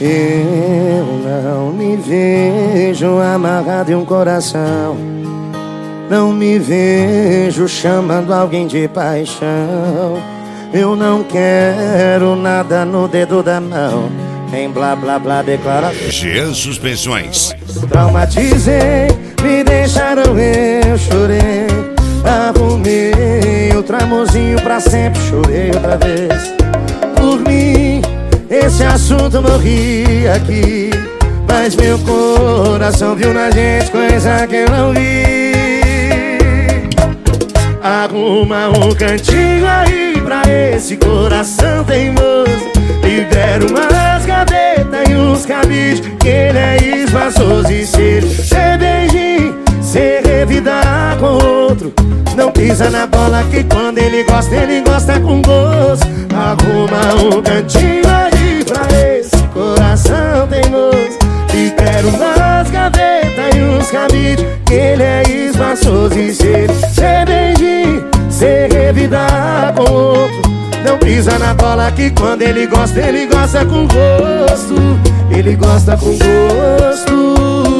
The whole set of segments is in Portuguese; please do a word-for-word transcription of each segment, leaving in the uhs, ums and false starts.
Eu não me vejo amarrado em um coração. Não me vejo chamando alguém de paixão. Eu não quero nada no dedo da mão, nem blá blá blá declaração. Jean Suspensões. Traumatizei, me deixaram, eu chorei. Arrumei outro amorzinho pra sempre, chorei outra vez. Por mim, esse assunto morri aqui, mas meu coração viu na gente coisa que eu não vi. Arruma um cantinho aí pra esse coração teimoso. Libera umas gavetas e uns cabides, que ele é espaçoso. E se ele ser beijinho, se revidar com outro, não pisa na bola que quando ele gosta, ele gosta com gosto. Arruma um cantinho aí pra esse coração teimoso. Libera umas gavetas e uns cabides, que ele é espaçoso. E se ele ser beijinho, se revidar com outro, não pisa na bola que quando ele gosta, ele gosta com gosto. Ele gosta com gosto.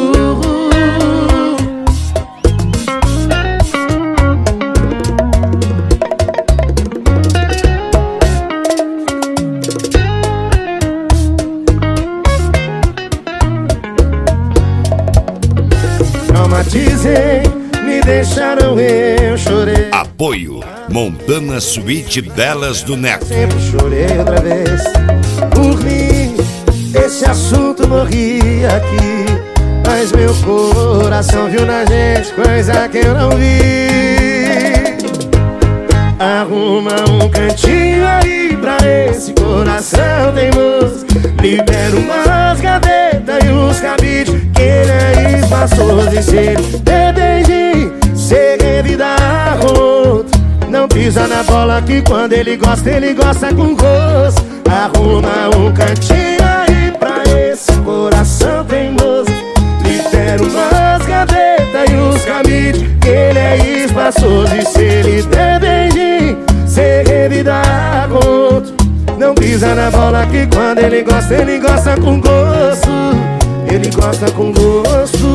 Traumatizei, me deixaram, eu chorei. Apoio Montana Suíte Belas do Neto. Sempre chorei outra vez. Por mim, esse assunto morri aqui, mas meu coração viu na gente coisa que eu não vi. Arruma um cantinho aí pra esse coração teimoso. Libera umas gavetas e uns cabides, que ele é espaçoso. E se ele der beijinho, se revidar com outro, não pisa na bola que quando ele gosta, ele gosta com gosto. Arruma um cantinho aí pra esse coração teimoso. Libera umas gavetas e uns cabides, que ele é espaçoso. E se ele der beijinho, se revidar com outro, não pisa na bola que quando ele gosta, ele gosta com gosto. Ele gosta com gosto.